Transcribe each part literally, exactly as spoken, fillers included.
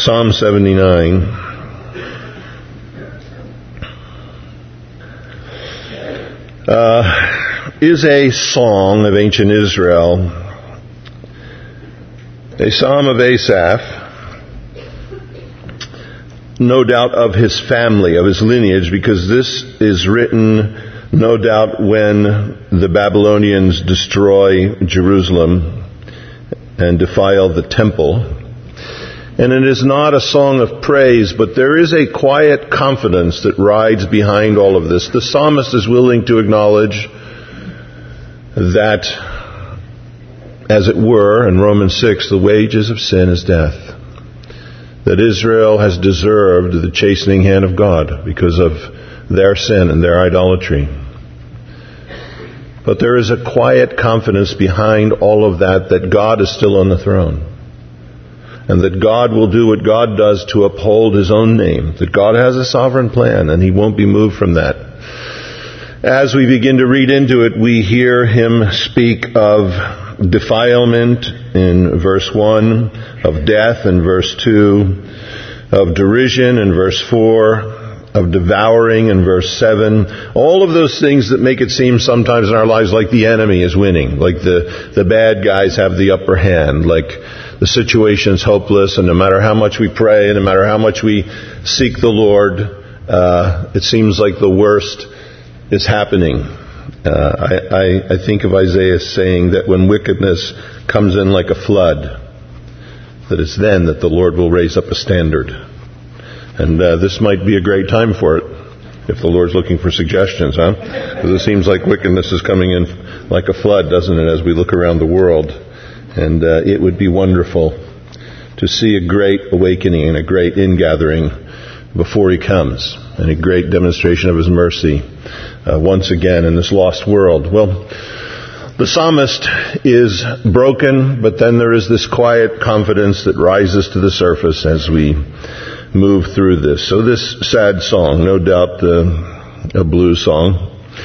Psalm seventy-nine. Uh, is a song of ancient Israel, a psalm of Asaph, no doubt of his family, of his lineage, because this is written, no doubt, when the Babylonians destroy Jerusalem and defile the temple. And it is not a song of praise, but there is a quiet confidence that rides behind all of this. The psalmist is willing to acknowledge that, as it were, in Romans six, the wages of sin is death. That Israel has deserved the chastening hand of God because of their sin and their idolatry. But there is a quiet confidence behind all of that, that God is still on the throne. And that God will do what God does to uphold His own name. That God has a sovereign plan and He won't be moved from that. As we begin to read into it, we hear Him speak of defilement in verse one, of death in verse two, of derision in verse four, of devouring in verse seven. All of those things that make it seem sometimes in our lives like the enemy is winning, like the, the bad guys have the upper hand, like the situation's hopeless, and no matter how much we pray, and no matter how much we seek the Lord, uh, it seems like the worst is happening. Uh, I, I, I think of Isaiah saying that when wickedness comes in like a flood, that it's then that the Lord will raise up a standard. And uh, this might be a great time for it, if the Lord's looking for suggestions, huh? Because it seems like wickedness is coming in like a flood, doesn't it, as we look around the world. And uh, it would be wonderful to see a great awakening and a great ingathering before He comes, and a great demonstration of His mercy uh, once again in this lost world. Well, the psalmist is broken, but then there is this quiet confidence that rises to the surface as we move through this. So this sad song, no doubt uh, a blues song.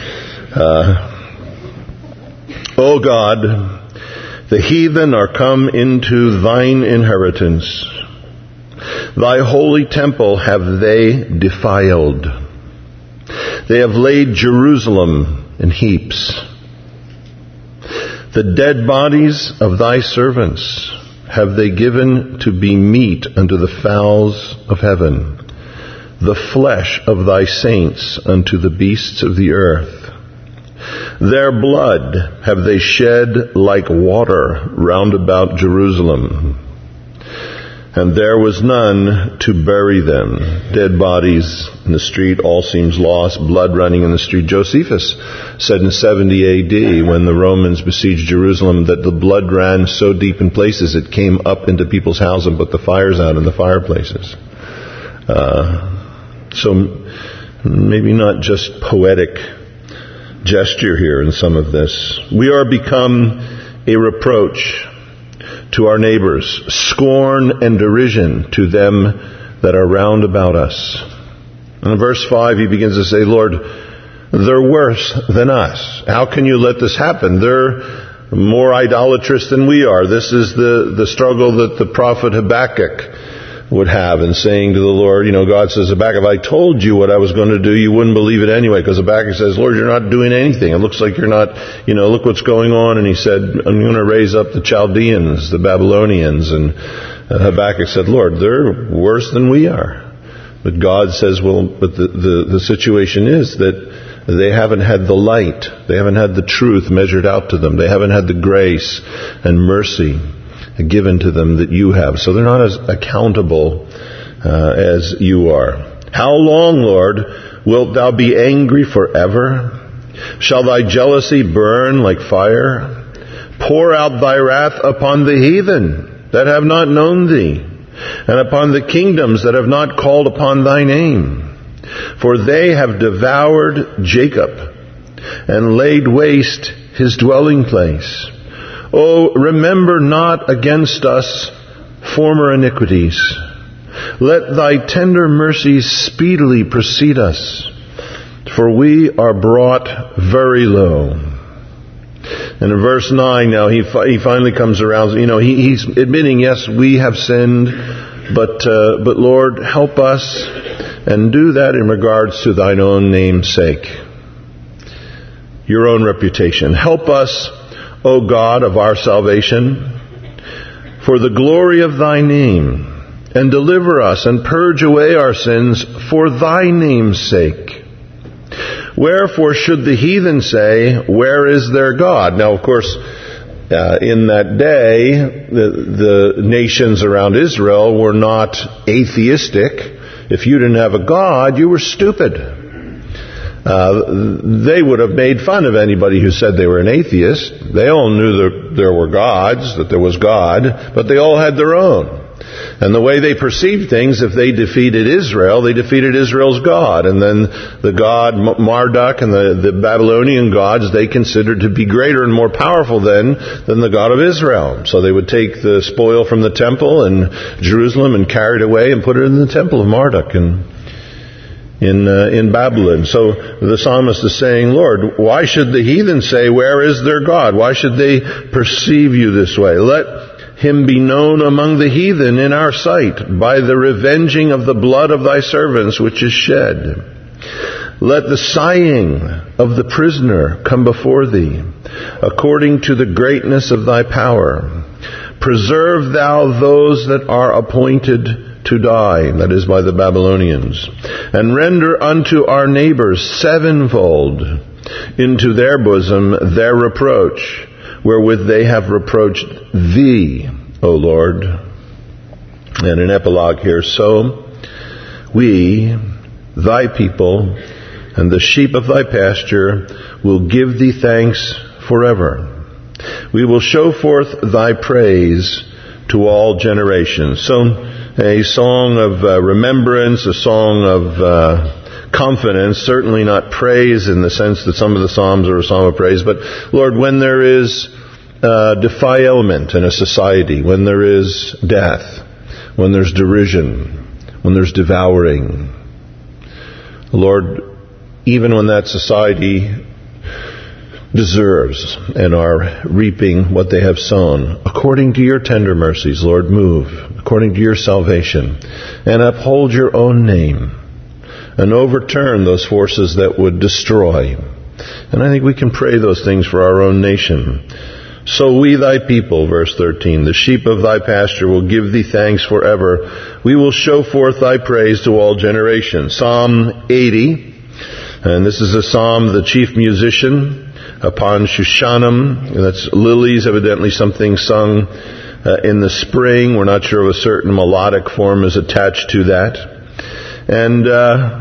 Uh, O God, the heathen are come into Thine inheritance. Thy holy temple have they defiled. They have laid Jerusalem in heaps. The dead bodies of Thy servants have they given to be meat unto the fowls of heaven, the flesh of Thy saints unto the beasts of the earth. Their blood have they shed like water round about Jerusalem, and there was none to bury them. Dead bodies in the street, all seems lost, blood running in the street. Josephus said in seventy A D, when the Romans besieged Jerusalem, that the blood ran so deep in places it came up into people's houses and put the fires out in the fireplaces. Uh, so maybe not just poetic gesture here in some of this. We are become a reproach to our neighbors, scorn and derision to them that are round about us. And in verse five he begins to say, Lord, they're worse than us. How can you let this happen? They're more idolatrous than we are. This is the, the struggle that the prophet Habakkuk would have in saying to the Lord, you know, God says, Habakkuk, if I told you what I was going to do, you wouldn't believe it anyway. Because Habakkuk says, Lord, you're not doing anything. It looks like you're not, you know, look what's going on. And he said, I'm going to raise up the Chaldeans, the Babylonians. And Habakkuk said, Lord, they're worse than we are. But God says, well, but the, the, the situation is that they haven't had the light. They haven't had the truth measured out to them. They haven't had the grace and mercy given to them that you have. So they're not as accountable uh, as you are. How long, Lord, wilt Thou be angry forever? Shall Thy jealousy burn like fire? Pour out Thy wrath upon the heathen that have not known Thee, and upon the kingdoms that have not called upon Thy name. For they have devoured Jacob, and laid waste his dwelling place. Oh, remember not against us former iniquities. Let Thy tender mercies speedily precede us, for we are brought very low. And in verse nine now, he he finally comes around. You know, he, he's admitting, yes, we have sinned. But, uh, but Lord, help us and do that in regards to thine own name's sake, your own reputation. Help us, O God of our salvation, for the glory of thy name, and deliver us and purge away our sins for thy name's sake. Wherefore should the heathen say, where is their God? Now, of course, uh, in that day, the, the nations around Israel were not atheistic. If you didn't have a God, you were stupid. Uh, they would have made fun of anybody who said they were an atheist. They all knew that there were gods, that there was God, but they all had their own. And the way they perceived things, if they defeated Israel, they defeated Israel's God. And then the god Marduk and the, the Babylonian gods, they considered to be greater and more powerful then than the God of Israel. So they would take the spoil from the temple in Jerusalem and carry it away and put it in the temple of Marduk and in uh, in Babylon. So the psalmist is saying, Lord, why should the heathen say, where is their God? Why should they perceive you this way? Let him be known among the heathen in our sight by the revenging of the blood of thy servants which is shed. Let the sighing of the prisoner come before thee, according to the greatness of thy power. Preserve thou those that are appointed to die, that is by the Babylonians, and render unto our neighbors sevenfold into their bosom their reproach, wherewith they have reproached thee, O Lord. And an epilogue here. So we, thy people, and the sheep of thy pasture, will give thee thanks forever. We will show forth thy praise to all generations. So a song of uh, remembrance, a song of uh, confidence, certainly not praise in the sense that some of the Psalms are a song of praise, but Lord, when there is uh, defilement in a society, when there is death, when there's derision, when there's devouring, Lord, even when that society deserves and are reaping what they have sown, according to your tender mercies, Lord, move, according to your salvation, and uphold your own name, and overturn those forces that would destroy. And I think we can pray those things for our own nation. So we, thy people, verse thirteen, the sheep of thy pasture will give thee thanks forever. We will show forth thy praise to all generations. Psalm eighty, and this is a psalm, the chief musician, upon Shushanim. That's lilies, evidently something sung uh, in the spring. We're not sure if a certain melodic form is attached to that. And uh,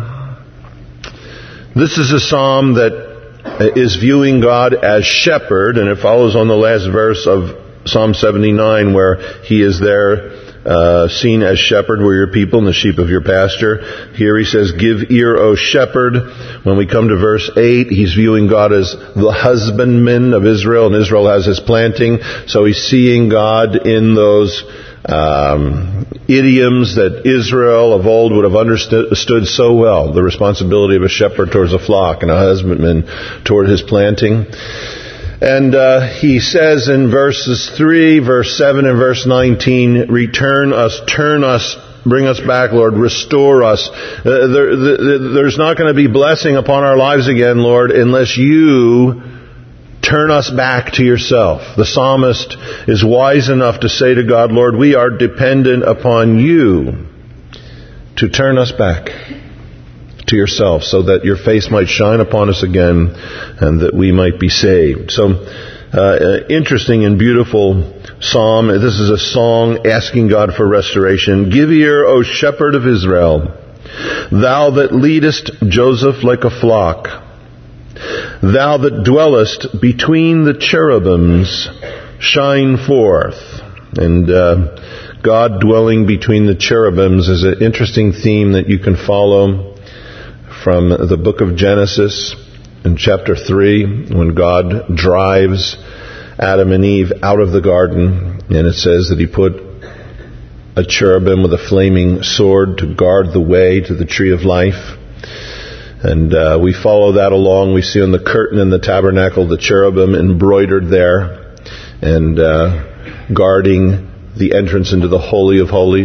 this is a psalm that is viewing God as shepherd, and it follows on the last verse of Psalm seventy-nine, where he is there uh, seen as shepherd. We're your people and the sheep of your pasture. Here he says, give ear, O shepherd. When we come to verse eight, he's viewing God as the husbandman of Israel, and Israel has his planting. So he's seeing God in those Um, idioms that Israel of old would have understood so well, the responsibility of a shepherd towards a flock and a husbandman toward his planting. And uh, he says in verses three, verse seven, and verse nineteen, return us, turn us, bring us back, Lord, restore us. Uh, there, there, there's not going to be blessing upon our lives again, Lord, unless you turn us back to yourself. The psalmist is wise enough to say to God, Lord, we are dependent upon you to turn us back to yourself so that your face might shine upon us again and that we might be saved. So, uh, interesting and beautiful psalm. This is a song asking God for restoration. Give ear, O shepherd of Israel, thou that leadest Joseph like a flock. Thou that dwellest between the cherubims, shine forth. And uh, God dwelling between the cherubims is an interesting theme that you can follow from the book of Genesis in chapter three, when God drives Adam and Eve out of the garden, and it says that he put a cherubim with a flaming sword to guard the way to the tree of life. And uh, we follow that along. We see on the curtain in the tabernacle the cherubim embroidered there and uh, guarding the entrance into the Holy of Holies.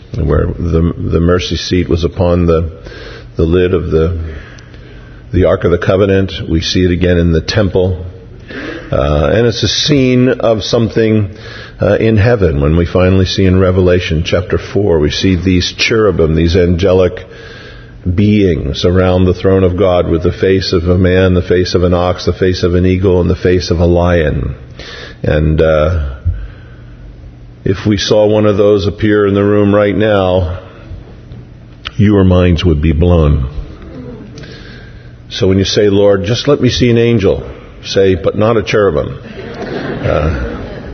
where the the mercy seat was upon the the lid of the the Ark of the Covenant. We see it again in the temple. Uh, and it's a scene of something uh, in heaven. When we finally see in Revelation chapter four, we see these cherubim, these angelic beings around the throne of God with the face of a man, the face of an ox, the face of an eagle, and the face of a lion. And uh, if we saw one of those appear in the room right now, your minds would be blown. So when you say, Lord, just let me see an angel, say, but not a cherubim. Uh,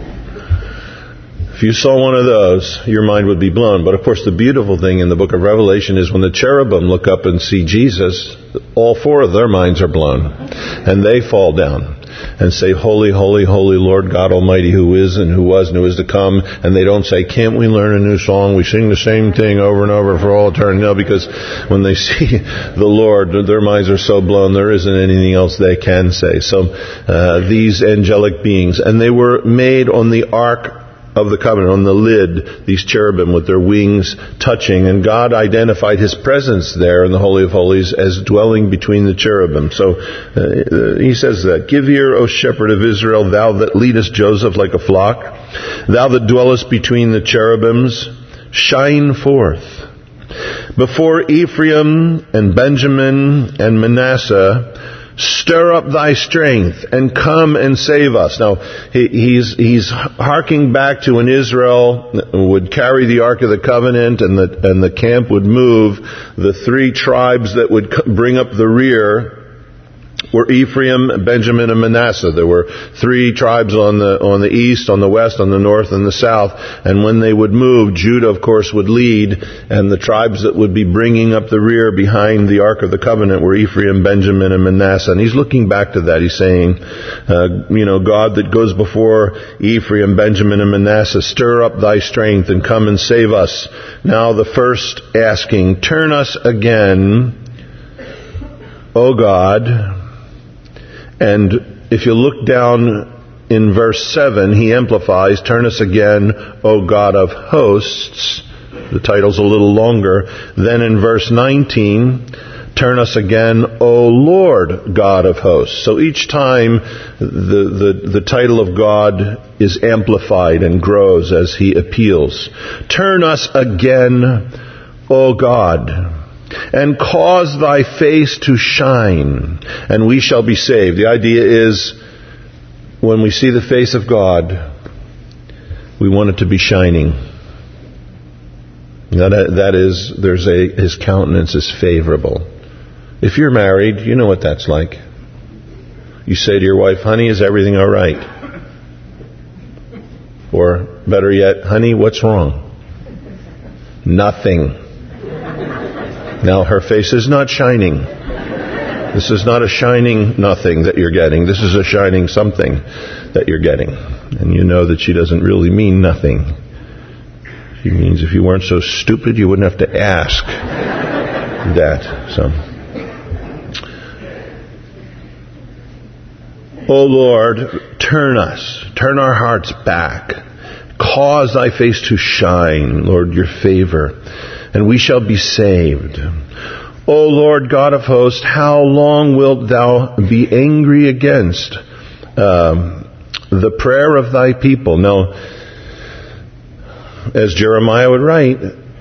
if you saw one of those, your mind would be blown. But of course, the beautiful thing in the book of Revelation is when the cherubim look up and see Jesus, all four of their minds are blown. And they fall down and say, holy, holy, holy Lord God Almighty, who is and who was and who is to come. And they don't say, can't we learn a new song? We sing the same thing over and over for all eternity. No, because when they see the Lord, their minds are so blown, there isn't anything else they can say. So uh, these angelic beings, and they were made on the ark of the covenant, on the lid, these cherubim with their wings touching, and God identified His presence there in the Holy of Holies as dwelling between the cherubim. So uh, He says that, give ear, O shepherd of Israel, thou that leadest Joseph like a flock, thou that dwellest between the cherubims, shine forth. Before Ephraim and Benjamin and Manasseh, stir up thy strength and come and save us. Now, he, he's he's harking back to when Israel would carry the Ark of the Covenant and the and the camp would move. The three tribes that would bring up the rear were Ephraim, Benjamin, and Manasseh. There were three tribes on the on the east, on the west, on the north, and the south. And when they would move, Judah, of course, would lead, and the tribes that would be bringing up the rear behind the Ark of the Covenant were Ephraim, Benjamin, and Manasseh. And he's looking back to that. He's saying, uh, you know, God that goes before Ephraim, Benjamin, and Manasseh, stir up thy strength and come and save us. Now the first asking, turn us again, O God. And if you look down in verse seven, he amplifies, turn us again, O God of hosts. The title's a little longer. Then in verse nineteen, turn us again, O Lord God of hosts. So each time the, the, the title of God is amplified and grows as he appeals. Turn us again, O God, and cause thy face to shine, and we shall be saved. The idea is, when we see the face of God, we want it to be shining. That, that is, there's a, His countenance is favorable. If you're married, you know what that's like. You say to your wife, honey, is everything all right? Or, better yet, honey, what's wrong? Nothing. Now, her face is not shining. This is not a shining nothing that you're getting. This is a shining something that you're getting. And you know that she doesn't really mean nothing. She means if you weren't so stupid, you wouldn't have to ask that. So, O Lord, turn us, turn our hearts back. Cause thy face to shine, Lord, your favor, and we shall be saved. O Lord God of hosts, how long wilt thou be angry against um, the prayer of thy people? Now, as Jeremiah would write,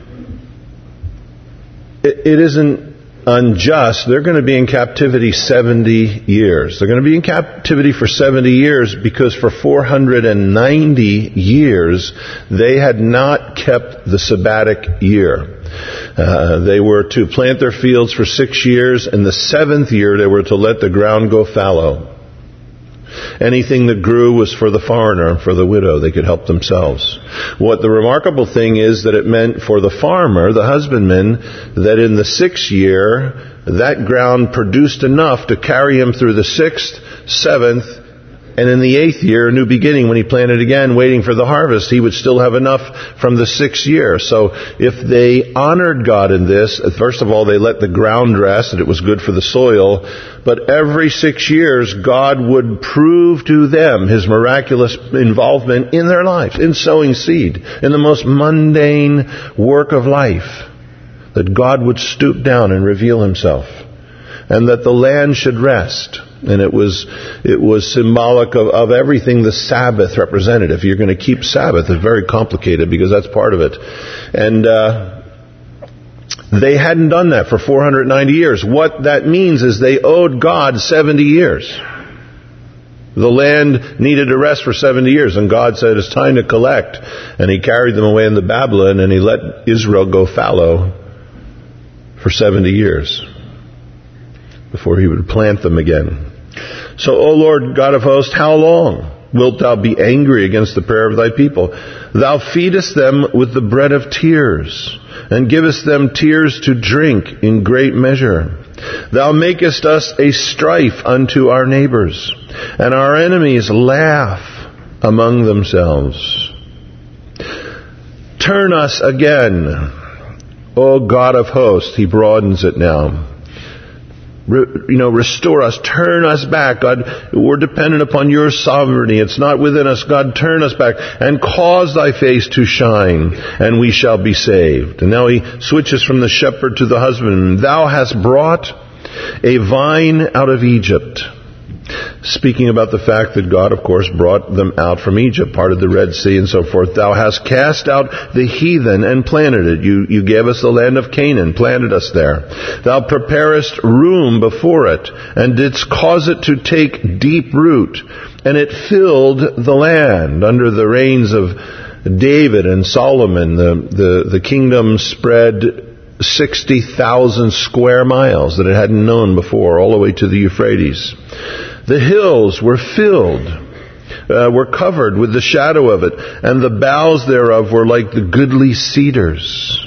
it, it isn't unjust. They're going to be in captivity seventy years. They're going to be in captivity for seventy years because for four hundred ninety years they had not kept the sabbatic year. Uh, they were to plant their fields for six years, and the seventh year they were to let the ground go fallow. Anything that grew was for the foreigner and for the widow. They could help themselves. What the remarkable thing is that it meant for the farmer, the husbandman, that in the sixth year, that ground produced enough to carry him through the sixth, seventh, And in the eighth year, a new beginning, when he planted again, waiting for the harvest, he would still have enough from the sixth year. So if they honored God in this, first of all, they let the ground rest, and it was good for the soil. But every six years, God would prove to them his miraculous involvement in their lives, in sowing seed, in the most mundane work of life, that God would stoop down and reveal himself, and that the land should rest. And it was it was symbolic of, of everything the Sabbath represented. If you're going to keep Sabbath, it's very complicated because that's part of it. And uh, they hadn't done that for four hundred ninety years. What that means is they owed God seventy years. The land needed to rest for seventy years, and God said, it's time to collect. And he carried them away into Babylon, and he let Israel go fallow for seventy years before he would plant them again. So, O Lord God of hosts, how long wilt thou be angry against the prayer of thy people? Thou feedest them with the bread of tears, and givest them tears to drink in great measure. Thou makest us a strife unto our neighbors, and our enemies laugh among themselves. Turn us again, O God of hosts. He broadens it now. Re, you know, restore us, turn us back. God, we're dependent upon your sovereignty. It's not within us. God, turn us back and cause thy face to shine, and we shall be saved. And now he switches from the shepherd to the husbandman. Thou hast brought a vine out of Egypt. Speaking about the fact that God, of course, brought them out from Egypt, parted the Red Sea and so forth. Thou hast cast out the heathen and planted it. You, you gave us the land of Canaan, planted us there. Thou preparest room before it, and didst cause it to take deep root, and it filled the land. Under the reigns of David and Solomon, the, the, the kingdom spread sixty thousand square miles that it hadn't known before, all the way to the Euphrates. The hills were filled, uh, were covered with the shadow of it, and the boughs thereof were like the goodly cedars.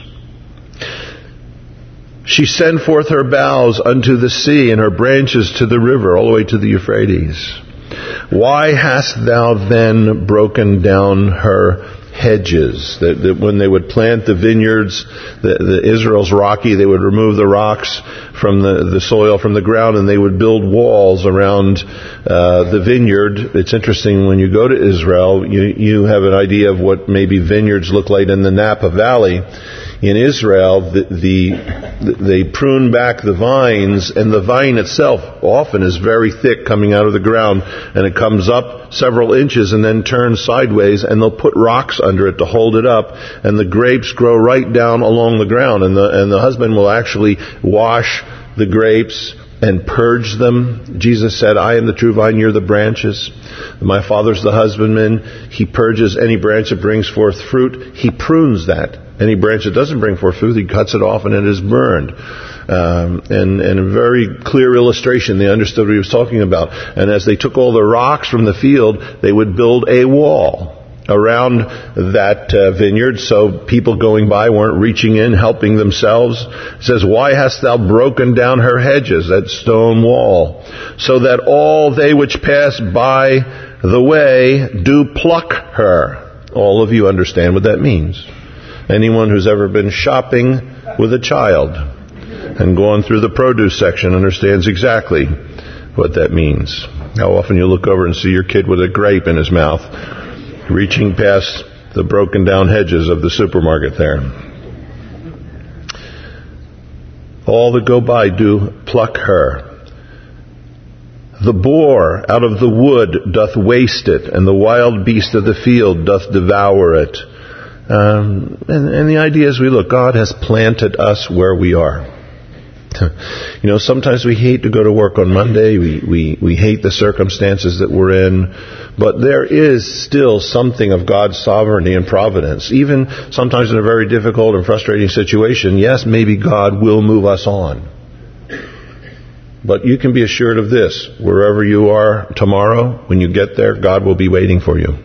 She sent forth her boughs unto the sea, and her branches to the river, all the way to the Euphrates. Why hast thou then broken down her hedges? That, that when they would plant the vineyards, the, the Israel's rocky, they would remove the rocks from the, the soil, from the ground, and they would build walls around uh, the vineyard. It's interesting, when you go to Israel, you, you have an idea of what maybe vineyards look like in the Napa Valley. In Israel, the, the they prune back the vines, and the vine itself often is very thick coming out of the ground, and it comes up several inches and then turns sideways, and they'll put rocks under it to hold it up, and the grapes grow right down along the ground, and the and the husband will actually wash the grapes and purge them. Jesus said, I am the true vine, you're the branches. My Father's the husbandman. He purges any branch that brings forth fruit. He prunes that. Any branch that doesn't bring forth fruit, he cuts it off and it is burned. Um, and, and a very clear illustration. They understood what he was talking about. And as they took all the rocks from the field, they would build a wall around that uh, vineyard, so people going by weren't reaching in, helping themselves. It says, why hast thou broken down her hedges, that stone wall, so that all they which pass by the way do pluck her? All of you understand what that means. Anyone who's ever been shopping with a child and gone through the produce section understands exactly what that means. How often you look over and see your kid with a grape in his mouth, reaching past the broken down hedges of the supermarket there. All that go by do pluck her. The boar out of the wood doth waste it, and the wild beast of the field doth devour it. Um, and, and the idea is, we look, God has planted us where we are. You know, sometimes we hate to go to work on Monday. We, we, we hate the circumstances that we're in. But there is still something of God's sovereignty and providence. Even sometimes in a very difficult and frustrating situation, yes, maybe God will move us on. But you can be assured of this. Wherever you are tomorrow, when you get there, God will be waiting for you.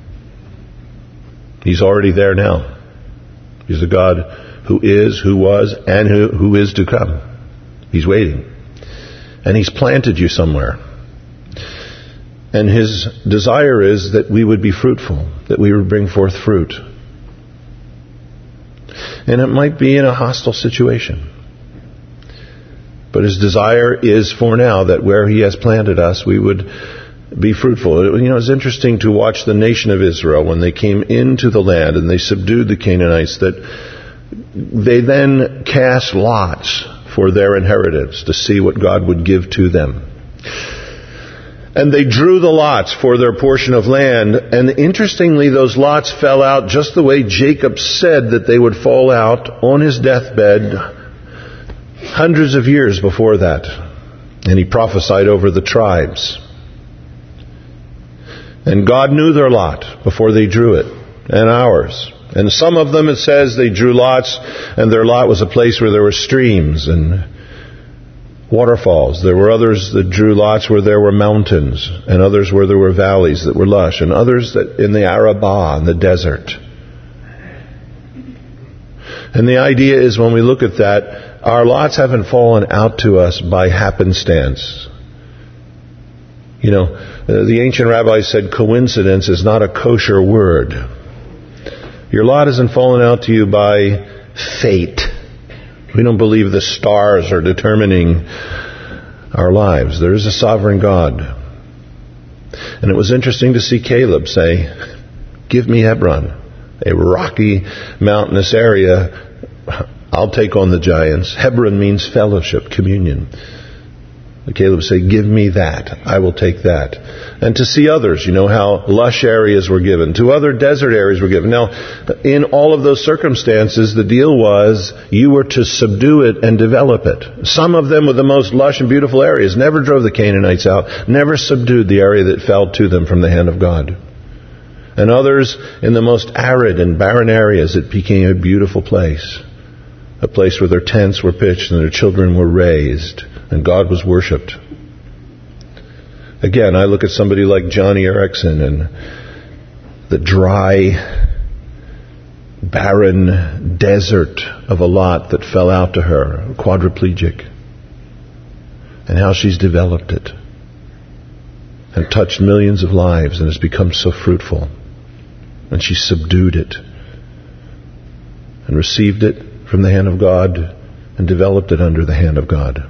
He's already there now. He's a God who is, who was, and who, who is to come. He's waiting. And He's planted you somewhere. And His desire is that we would be fruitful, that we would bring forth fruit. And it might be in a hostile situation. But His desire is for now that where He has planted us, we would be fruitful. You know, it's interesting to watch the nation of Israel when they came into the land and they subdued the Canaanites, that they then cast lots for their inheritance to see what God would give to them. And they drew the lots for their portion of land, and interestingly, those lots fell out just the way Jacob said that they would fall out on his deathbed hundreds of years before that. And he prophesied over the tribes. And God knew their lot before they drew it, and ours. And some of them, it says, they drew lots, and their lot was a place where there were streams and waterfalls. There were others that drew lots where there were mountains, and others where there were valleys that were lush, and others that in the Arabah, in the desert. And the idea is, when we look at that, our lots haven't fallen out to us by happenstance. You know, the ancient rabbis said coincidence is not a kosher word. Your lot hasn't fallen out to you by fate. We don't believe the stars are determining our lives. There is a sovereign God. And it was interesting to see Caleb say, give me Hebron, a rocky, mountainous area. I'll take on the giants. Hebron means fellowship, communion. Caleb said, give me that. I will take that. And to see others, you know, how lush areas were given. To other desert areas were given. Now, in all of those circumstances, the deal was you were to subdue it and develop it. Some of them were the most lush and beautiful areas. Never drove the Canaanites out. Never subdued the area that fell to them from the hand of God. And others in the most arid and barren areas, it became a beautiful place. A place where their tents were pitched and their children were raised. And God was worshipped. Again, I look at somebody like Johnny Erickson and the dry, barren desert of a lot that fell out to her, quadriplegic, and how she's developed it and touched millions of lives and has become so fruitful. And she subdued it and received it from the hand of God and developed it under the hand of God.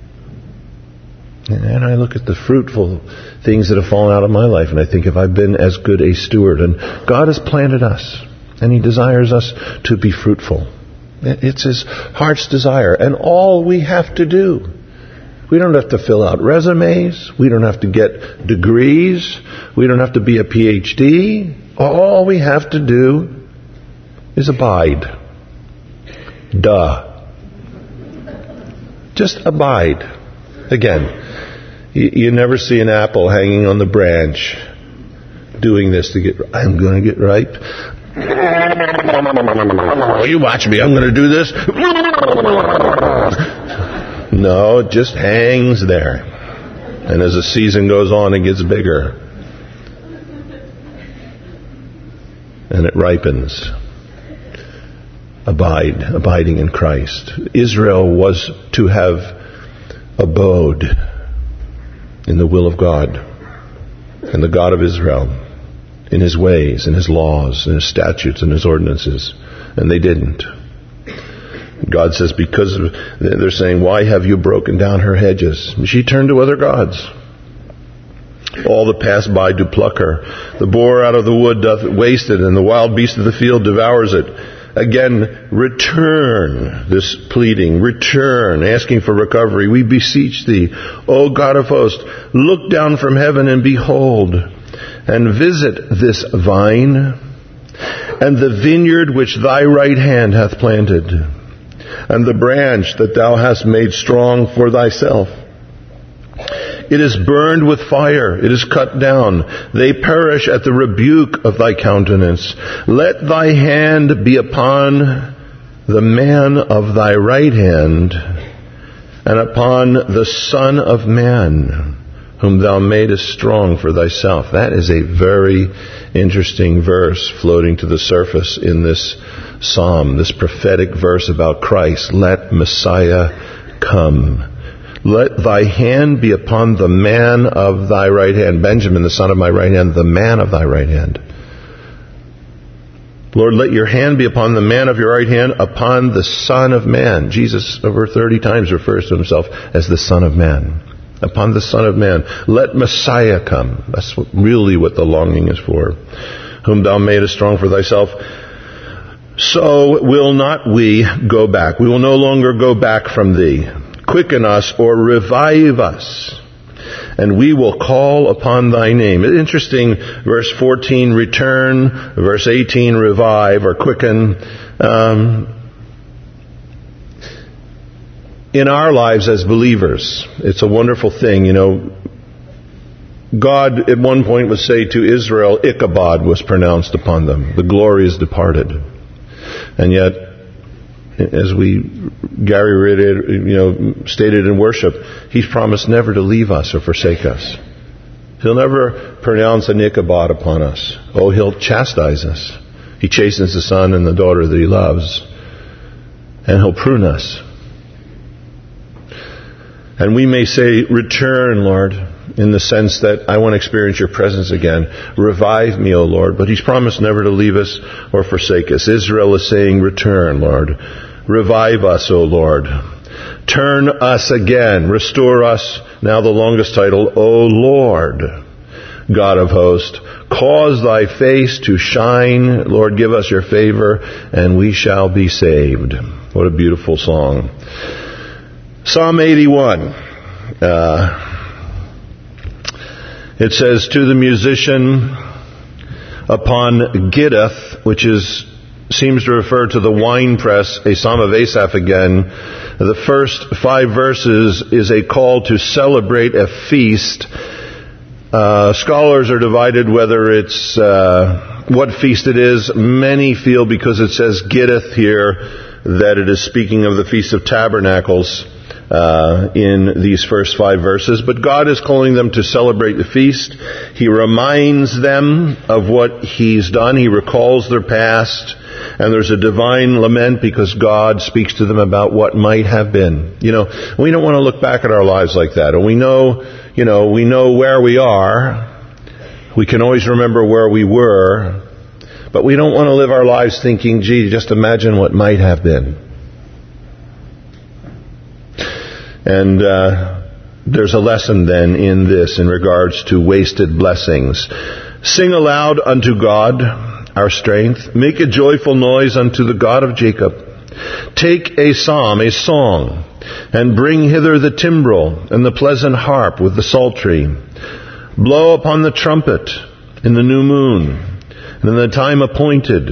And I look at the fruitful things that have fallen out of my life, and I think, have I been as good a steward? And God has planted us, and He desires us to be fruitful. It's His heart's desire. And all we have to do, we don't have to fill out resumes, we don't have to get degrees, we don't have to be a P H D. All we have to do is abide. Duh. Just abide. Again, you, you never see an apple hanging on the branch doing this to get, I'm going to get ripe. You watch me, I'm going to do this. No, it just hangs there. And as the season goes on, it gets bigger. And it ripens. Abide, abiding in Christ. Israel was to have abode in the will of God and the God of Israel, in His ways, in His laws, in His statutes, and His ordinances. And they didn't. God says, because of, they're saying, why have you broken down her hedges? She turned to other gods. All that pass by do pluck her. The boar out of the wood doth waste it, and the wild beast of the field devours it. Again, return, this pleading, return, asking for recovery. We beseech Thee, O God of hosts, look down from heaven and behold, and visit this vine, and the vineyard which Thy right hand hath planted, and the branch that Thou hast made strong for Thyself. It is burned with fire. It is cut down. They perish at the rebuke of Thy countenance. Let Thy hand be upon the man of Thy right hand, and upon the Son of Man, whom Thou madest strong for Thyself. That is a very interesting verse floating to the surface in this psalm, this prophetic verse about Christ. Let Messiah come. Let thy hand be upon the man of thy right hand. Benjamin, the son of my right hand, the man of thy right hand. Lord, let your hand be upon the man of your right hand, upon the Son of Man. Jesus over thirty times refers to himself as the Son of Man. Upon the Son of Man. Let Messiah come. That's what, really what the longing is for. Whom thou madest strong for thyself. So will not we go back. We will no longer go back from thee. Quicken us or revive us, and we will call upon thy name. Interesting, verse fourteen, return. Verse eighteen, revive or quicken. Um, in our lives as believers, it's a wonderful thing. You know, God at one point would say to Israel, Ichabod was pronounced upon them. The glory is departed. And yet, as we, Gary read it, you know, stated in worship, He's promised never to leave us or forsake us. He'll never pronounce an Ichabod upon us. Oh, He'll chastise us. He chastens the son and the daughter that He loves. And He'll prune us. And we may say, return, Lord, in the sense that I want to experience your presence again. Revive me, O Lord. But He's promised never to leave us or forsake us. Israel is saying, return, Lord. Revive us, O Lord. Turn us again. Restore us. Now the longest title, O Lord, God of hosts. Cause thy face to shine. Lord, give us your favor, and we shall be saved. What a beautiful song. Psalm eighty-one. Uh, it says, to the musician upon Gittith, which is seems to refer to the winepress, a psalm of Asaph again. The first five verses is a call to celebrate a feast. Uh, scholars are divided whether it's uh, what feast it is. Many feel, because it says Gittith here, that it is speaking of the Feast of Tabernacles uh, in these first five verses. But God is calling them to celebrate the feast. He reminds them of what He's done. He recalls their past. And there's a divine lament because God speaks to them about what might have been. You know, we don't want to look back at our lives like that. And we know, you know, we know where we are. We can always remember where we were. But we don't want to live our lives thinking, gee, just imagine what might have been. And uh, there's a lesson then in this in regards to wasted blessings. Sing aloud unto God, our strength. Make a joyful noise unto the God of Jacob. Take a psalm, a song, and bring hither the timbrel and the pleasant harp with the psaltery. Blow upon the trumpet in the new moon, and in the time appointed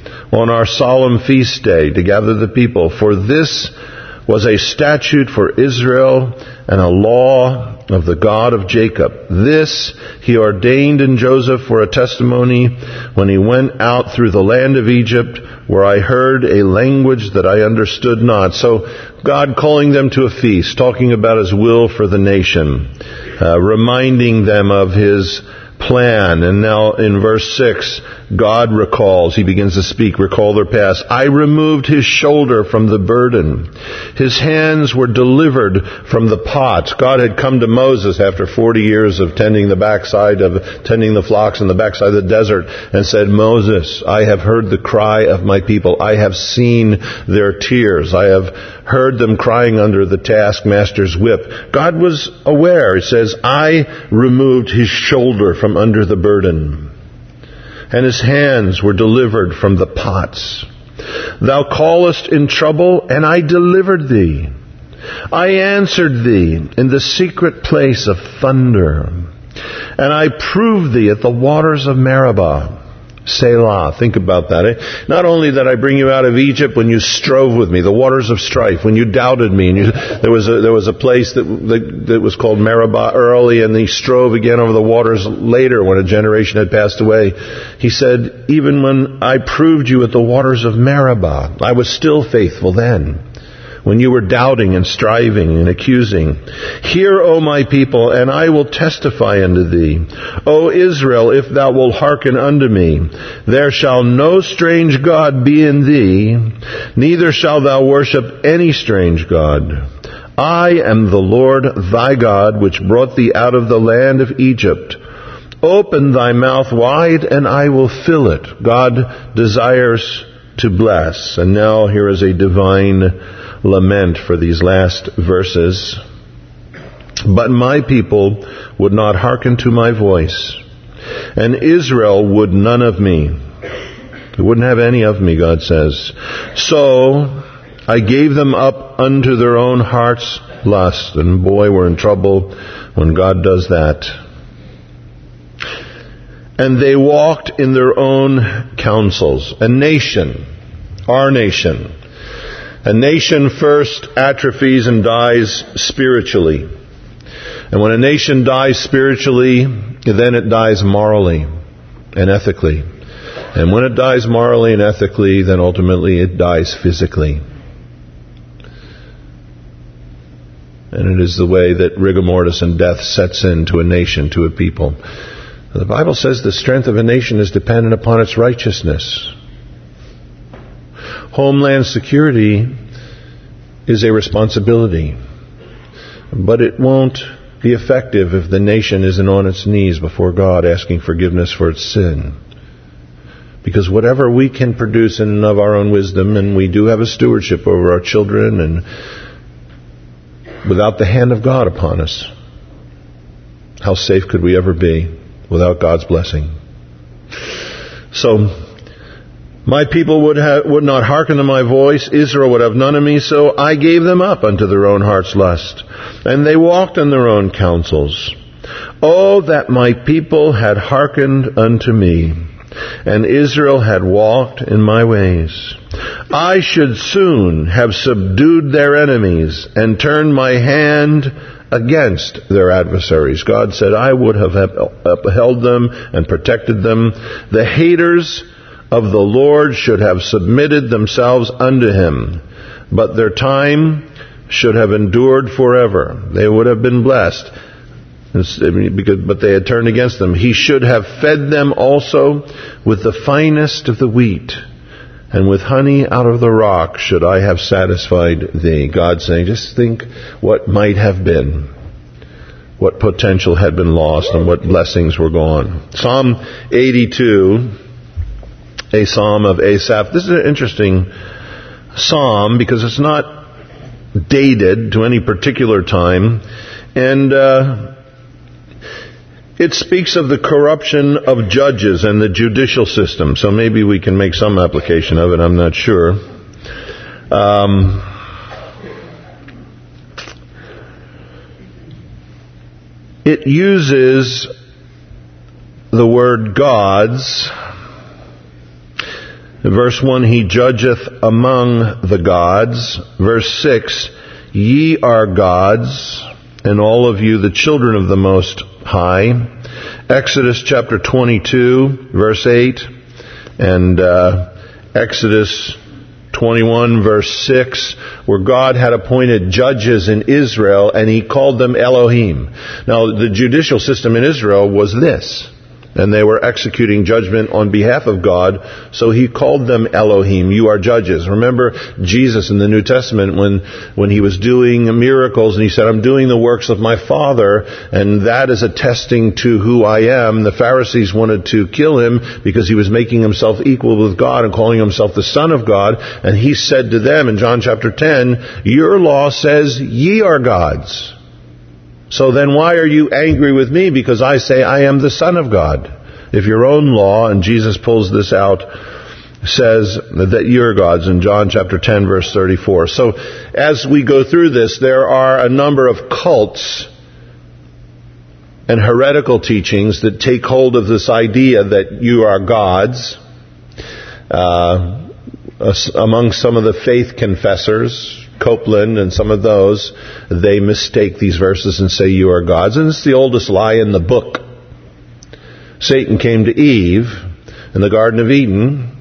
on our solemn feast day to gather the people. For this was a statute for Israel and a law of the God of Jacob. This He ordained in Joseph for a testimony when he went out through the land of Egypt, where I heard a language that I understood not. So God calling them to a feast, talking about His will for the nation, uh, reminding them of His plan. And now in verse six, God recalls, He begins to speak, recall their past. I removed his shoulder from the burden. His hands were delivered from the pots. God had come to Moses after forty years of tending the backside of, tending the flocks in the backside of the desert and said, Moses, I have heard the cry of my people. I have seen their tears. I have heard them crying under the taskmaster's whip. God was aware. It says, I removed his shoulder from under the burden, and his hands were delivered from the pots. Thou callest in trouble, and I delivered thee. I answered thee in the secret place of thunder, and I proved thee at the waters of Meribah. Selah. Think about that. Eh? Not only that I bring you out of Egypt when you strove with me, the waters of strife, when you doubted me, and you, there was a there was a place that, that that was called Meribah early, and he strove again over the waters later when a generation had passed away. He said, even when I proved you at the waters of Meribah, I was still faithful then. When you were doubting and striving and accusing. Hear, O my people, and I will testify unto thee. O Israel, if thou wilt hearken unto me, there shall no strange god be in thee, neither shalt thou worship any strange god. I am the Lord thy God, which brought thee out of the land of Egypt. Open thy mouth wide, and I will fill it. God desires to bless. And now here is a divine lament for these last verses. But my people would not hearken to my voice, and Israel would none of me. They wouldn't have any of me, God says. So I gave them up unto their own heart's lust. And boy, we're in trouble when God does that. And they walked in their own counsels. A nation, our nation. A nation first atrophies and dies spiritually. And when a nation dies spiritually, then it dies morally and ethically. And when it dies morally and ethically, then ultimately it dies physically. And it is the way that rigor mortis and death sets into a nation, to a people. The Bible says the strength of a nation is dependent upon its righteousness. Homeland security is a responsibility, but it won't be effective if the nation isn't on its knees before God asking forgiveness for its sin. Because whatever we can produce in and of our own wisdom, and we do have a stewardship over our children, and without the hand of God upon us, how safe could we ever be without God's blessing? So, my people would have, would not hearken to my voice. Israel would have none of me. So I gave them up unto their own heart's lust, and they walked in their own counsels. Oh, that my people had hearkened unto me, and Israel had walked in my ways. I should soon have subdued their enemies and turned my hand against their adversaries. God said, I would have upheld them and protected them. The haters of the Lord should have submitted themselves unto him, but their time should have endured forever. They would have been blessed, but they had turned against them. He should have fed them also with the finest of the wheat, and with honey out of the rock should I have satisfied thee. God saying, just think what might have been, what potential had been lost, and what blessings were gone. Psalm eighty-two, a psalm of Asaph. This is an interesting psalm because it's not dated to any particular time, and uh, it speaks of the corruption of judges and the judicial system. So maybe we can make some application of it. I'm not sure. Um, it uses the word gods. Verse one, he judgeth among the gods. Verse six, ye are gods, and all of you the children of the Most High. Exodus chapter twenty-two, verse eight, and uh, Exodus twenty-one, verse six, where God had appointed judges in Israel, and he called them Elohim. Now, the judicial system in Israel was this, and they were executing judgment on behalf of God, so he called them Elohim. You are judges. Remember Jesus in the New Testament when, when he was doing miracles, and he said, I'm doing the works of my Father, and that is attesting to who I am. The Pharisees wanted to kill him because he was making himself equal with God and calling himself the Son of God, and he said to them in John chapter ten, your law says ye are gods. So then why are you angry with me because I say I am the Son of God? If your own law, and Jesus pulls this out, says that you're gods in John chapter ten, verse thirty-four. So as we go through this, there are a number of cults and heretical teachings that take hold of this idea that you are gods. Uh, among some of the faith confessors, Copeland and some of those, they mistake these verses and say you are gods. And it's the oldest lie in the book. Satan came to Eve in the Garden of Eden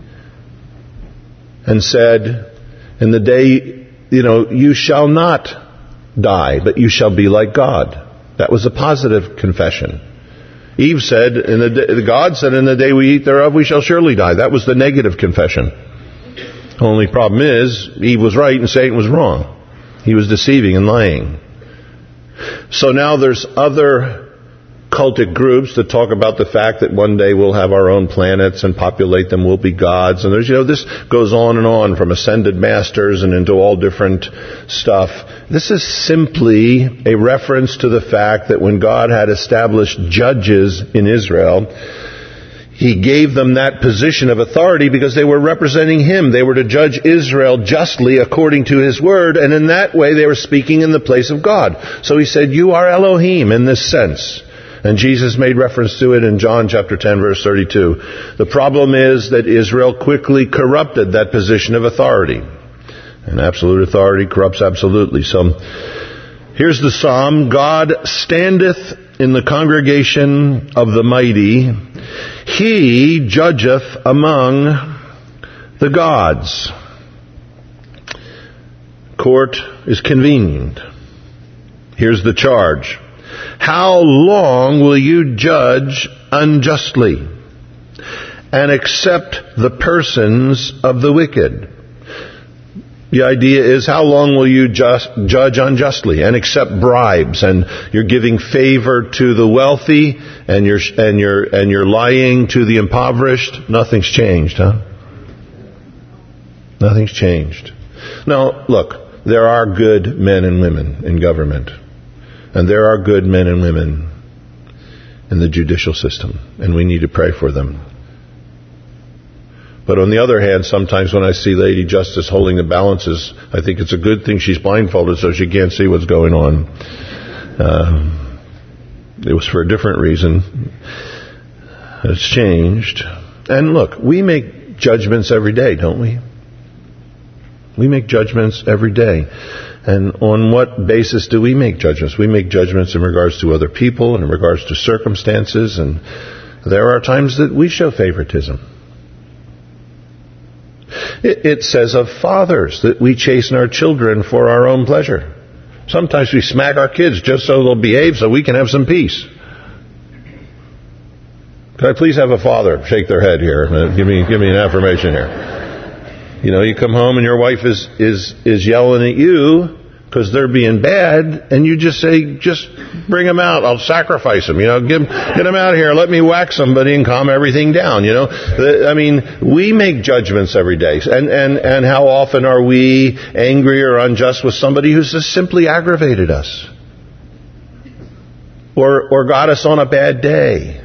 and said, in the day, you know, you shall not die, but you shall be like God. That was a positive confession. Eve said, in the day, God said, in the day we eat thereof, we shall surely die. That was the negative confession. Only problem is, Eve was right and Satan was wrong. He was deceiving and lying. So now there's other cultic groups that talk about the fact that one day we'll have our own planets and populate them, we'll be gods. And there's, you know, this goes on and on from ascended masters and into all different stuff. This is simply a reference to the fact that when God had established judges in Israel, He gave them that position of authority because they were representing Him. They were to judge Israel justly according to His word, and in that way they were speaking in the place of God. So He said, you are Elohim in this sense. And Jesus made reference to it in John chapter ten, verse thirty-two. The problem is that Israel quickly corrupted that position of authority. And absolute authority corrupts absolutely. So here's the psalm. God standeth in the congregation of the mighty. He judgeth among the gods. Court is convened. Here's the charge. How long will you judge unjustly and accept the persons of the wicked? The idea is, how long will you just judge unjustly and accept bribes, and you're giving favor to the wealthy and you're and you're and you're lying to the impoverished? Nothing's changed, huh? Nothing's changed. Now, look, there are good men and women in government. And there are good men and women in the judicial system, and we need to pray for them. But on the other hand, sometimes when I see Lady Justice holding the balances, I think it's a good thing she's blindfolded so she can't see what's going on. Uh, it was for a different reason. It's changed. And look, we make judgments every day, don't we? We make judgments every day. And on what basis do we make judgments? We make judgments in regards to other people and in regards to circumstances, and there are times that we show favoritism. It, it says of fathers that we chasten our children for our own pleasure. Sometimes we smack our kids just so they'll behave so we can have some peace. Could I please have a father shake their head here? Uh, give me, give me an affirmation here. You know, you come home and your wife is, is, is yelling at you because they're being bad, and you just say, just bring them out. I'll sacrifice them. You know, get, get them out of here. Let me whack somebody and calm everything down. You know, I mean, we make judgments every day. And, and, and how often are we angry or unjust with somebody who's just simply aggravated us? Or, or got us on a bad day?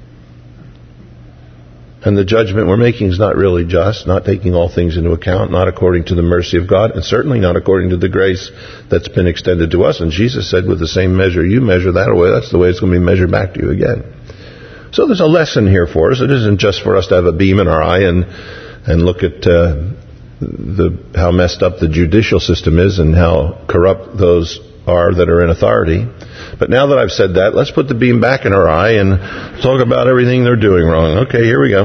And the judgment we're making is not really just, not taking all things into account, not according to the mercy of God, and certainly not according to the grace that's been extended to us. And Jesus said, with the same measure you measure that way, that's the way it's going to be measured back to you again. So there's a lesson here for us. It isn't just for us to have a beam in our eye and and look at uh, the how messed up the judicial system is and how corrupt those are that are in authority. But now that I've said that, let's put the beam back in our eye and talk about everything they're doing wrong. Okay, here we go.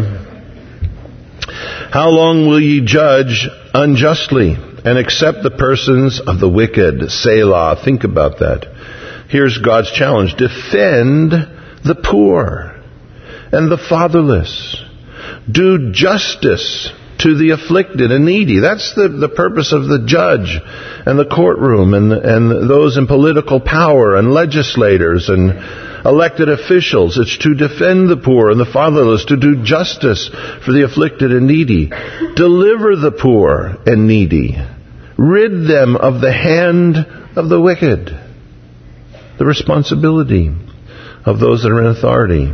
How long will ye judge unjustly and accept the persons of the wicked? Selah. Think about that. Here's God's challenge. Defend the poor and the fatherless. Do justice to the afflicted and needy. That's the, the purpose of the judge and the courtroom and, and those in political power and legislators and elected officials. It's to defend the poor and the fatherless, to do justice for the afflicted and needy. Deliver the poor and needy. Rid them of the hand of the wicked. The responsibility of those that are in authority.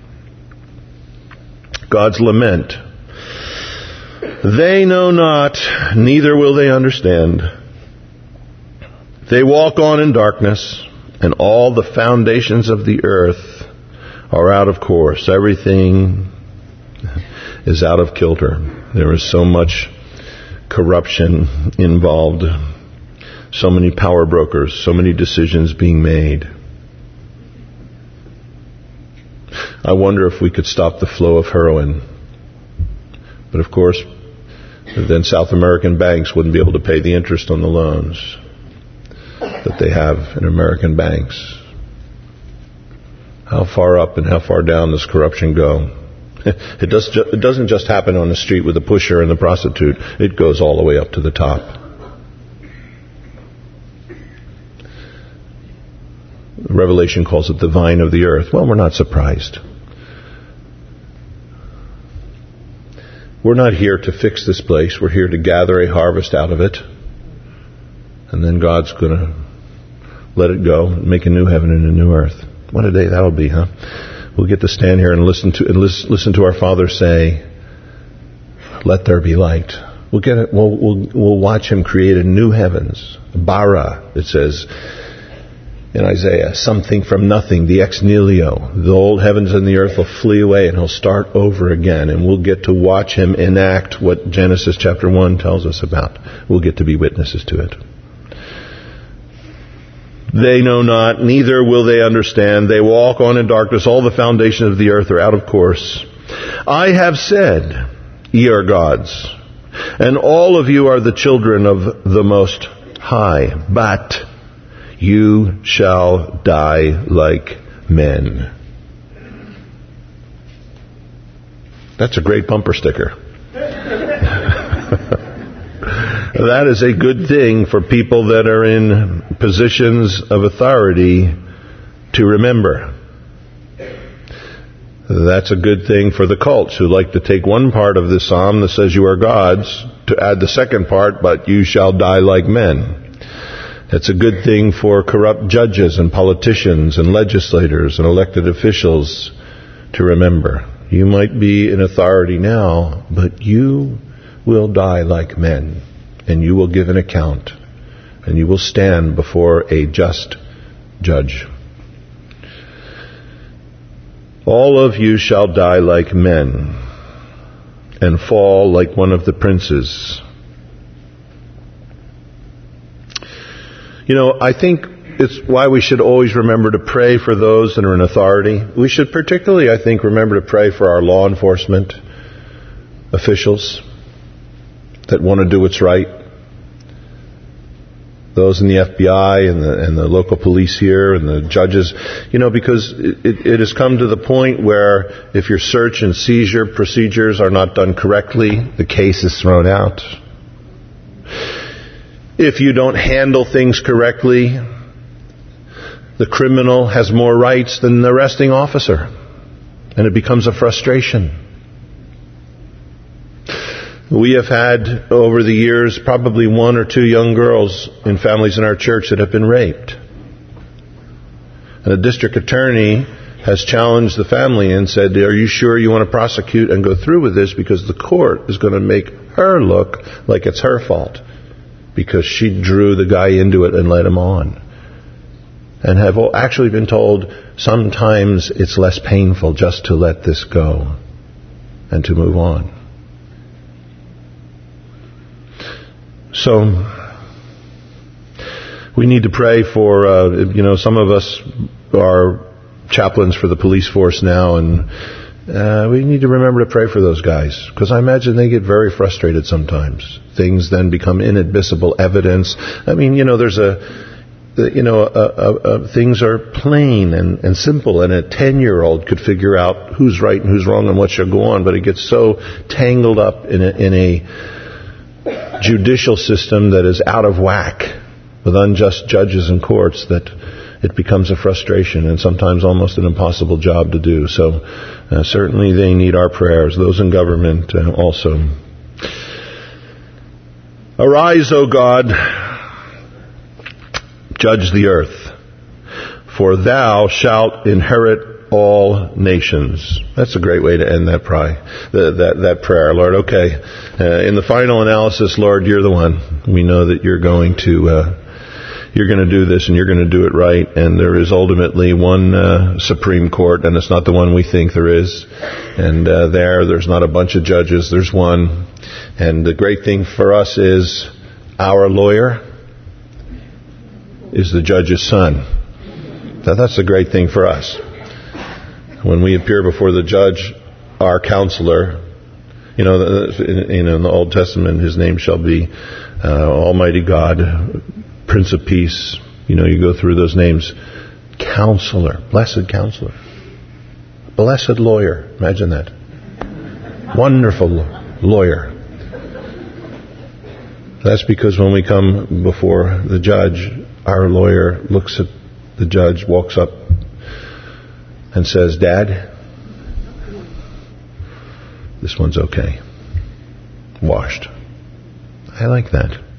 God's lament. They know not, neither will they understand. They walk on in darkness, and all the foundations of the earth are out of course. Everything is out of kilter. There is so much corruption involved, so many power brokers, so many decisions being made. I wonder if we could stop the flow of heroin. But of course, then South American banks wouldn't be able to pay the interest on the loans that they have in American banks. How far up and how far down does corruption go? It, does ju- it doesn't just happen on the street with the pusher and the prostitute. It goes all the way up to the top. Revelation calls it the vine of the earth. Well, we're not surprised. We're not here to fix this place. We're here to gather a harvest out of it. And then God's going to let it go and make a new heaven and a new earth. What a day that'll be, huh? We'll get to stand here and listen to and listen to our Father say, "Let there be light." We'll get it. We'll, we'll we'll watch Him create a new heavens, bara. It says in Isaiah, something from nothing, the ex nihilo. The old heavens and the earth will flee away, and He'll start over again. And we'll get to watch Him enact what Genesis chapter one tells us about. We'll get to be witnesses to it. They know not, neither will they understand. They walk on in darkness. All the foundations of the earth are out of course. I have said, ye are gods, and all of you are the children of the Most High. But you shall die like men. That's a great bumper sticker. That is a good thing for people that are in positions of authority to remember. That's a good thing for the cults who like to take one part of the psalm that says you are gods to add the second part, but you shall die like men. It's a good thing for corrupt judges and politicians and legislators and elected officials to remember. You might be in authority now, but you will die like men. And you will give an account, and you will stand before a just judge. All of you shall die like men, and fall like one of the princes. You know, I think it's why we should always remember to pray for those that are in authority. We should particularly, I think, remember to pray for our law enforcement officials that want to do what's right. Those in the F B I and the, and the local police here and the judges, you know, because it, it has come to the point where if your search and seizure procedures are not done correctly, the case is thrown out. If you don't handle things correctly, the criminal has more rights than the arresting officer, and it becomes a frustration. We have had, over the years, probably one or two young girls in families in our church that have been raped. And the district attorney has challenged the family and said, are you sure you want to prosecute and go through with this? Because the court is going to make her look like it's her fault because she drew the guy into it and led him on. And have actually been told sometimes it's less painful just to let this go and to move on. So, we need to pray for, uh, you know, some of us are chaplains for the police force now, and uh, we need to remember to pray for those guys, because I imagine they get very frustrated sometimes. Things then become inadmissible evidence. I mean, you know, there's a, you know, a, a, a, things are plain and, and simple, and a ten-year-old could figure out who's right and who's wrong and what should go on, but it gets so tangled up in a, in a judicial system that is out of whack with unjust judges and courts that it becomes a frustration and sometimes almost an impossible job to do. So uh, certainly they need our prayers, those in government uh, also. Arise, O God, judge the earth, for thou shalt inherit all nations. That's a great way to end that prayer. That, that, that prayer, Lord. Okay, uh, in the final analysis, Lord, you're the one. We know that you're going to uh, you're going to do this, and you're going to do it right. And there is ultimately one uh, Supreme Court, and it's not the one we think there is. And uh, there, there's not a bunch of judges. There's one. And the great thing for us is our lawyer is the judge's son. Now, that's the great thing for us. When we appear before the judge, our counselor, you know, in, in the Old Testament, his name shall be uh, Almighty God, Prince of Peace. You know, you go through those names. Counselor, blessed counselor, blessed lawyer. Imagine that. Wonderful lawyer. That's because when we come before the judge, our lawyer looks at the judge, walks up and says, Dad, this one's okay. Washed. I like that.